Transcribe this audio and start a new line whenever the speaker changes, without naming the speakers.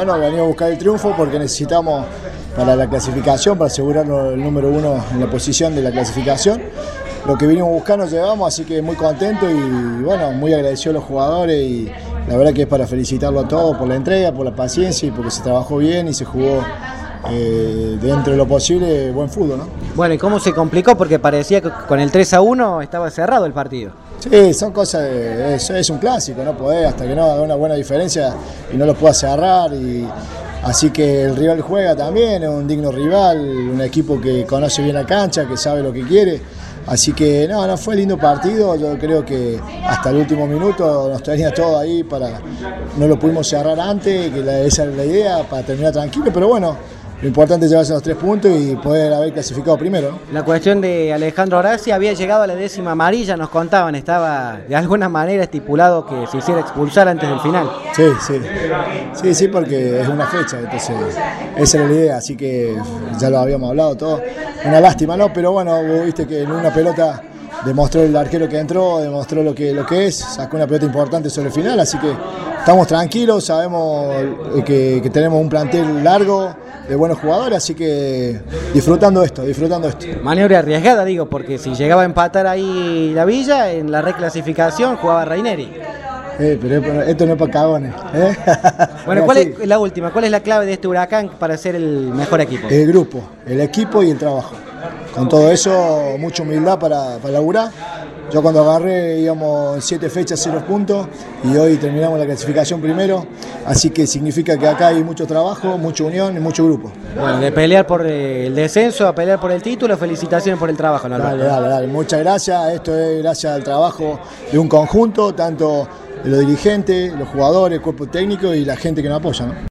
bueno, venimos a buscar el triunfo porque necesitamos para la clasificación, para asegurarnos el número 1 en la posición de la clasificación. Lo que vinimos a buscar nos llevamos, así que muy contento y bueno, muy agradecido a los jugadores y la verdad que es para felicitarlo a todos por la entrega, por la paciencia y porque se trabajó bien y se jugó dentro de lo posible buen fútbol, ¿no?
Bueno, ¿y cómo se complicó? Porque parecía que con el 3-1 estaba cerrado el partido.
Sí, son cosas, es un clásico, no podés, hasta que no haga una buena diferencia y no lo pueda cerrar. Así que el rival juega también, es un digno rival, un equipo que conoce bien la cancha, que sabe lo que quiere. Así que no fue lindo partido, yo creo que hasta el último minuto nos tenía todo ahí no lo pudimos cerrar antes, que esa era la idea, para terminar tranquilo, pero bueno, lo importante es llevarse los 3 puntos y poder haber clasificado primero, ¿no?
La cuestión de Alejandro Horaci había llegado a la 10ª amarilla, nos contaban, estaba de alguna manera estipulado que se hiciera expulsar antes del final.
Sí, porque es una fecha, entonces esa era la idea, así que ya lo habíamos hablado todo. Una lástima, ¿no? Pero bueno, vos viste que en una pelota demostró el arquero que entró, demostró lo que es, sacó una pelota importante sobre el final, así que estamos tranquilos, sabemos que tenemos un plantel largo de buenos jugadores, así que disfrutando esto.
Maniobra arriesgada, digo, porque si llegaba a empatar ahí la Villa, en la reclasificación jugaba Raineri.
Pero esto no es para cagones, ¿eh?
Bueno, ¿cuál es la última? ¿Cuál es la clave de este Huracán para ser el mejor equipo?
El grupo, el equipo y el trabajo. Con todo eso, mucha humildad para laburar. Yo cuando agarré íbamos en 7 fechas, 0 puntos y hoy terminamos la clasificación primero, así que significa que acá hay mucho trabajo, mucha unión y mucho grupo.
Bueno, de pelear por el descenso a pelear por el título, felicitaciones por el trabajo, ¿no?
Dale, muchas gracias, esto es gracias al trabajo de un conjunto, tanto de los dirigentes, los jugadores, el cuerpo técnico y la gente que nos apoya, ¿no?